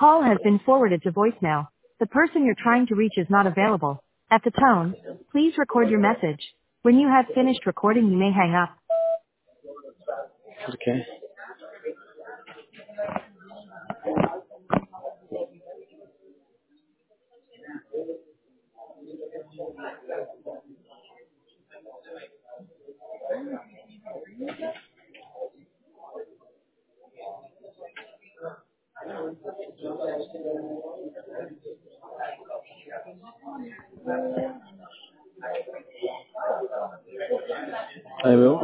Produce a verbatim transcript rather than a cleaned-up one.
call has been forwarded to voicemail. The person you're trying to reach is not available. At the tone, please record your message. When you have finished recording, you may hang up. Okay. I will.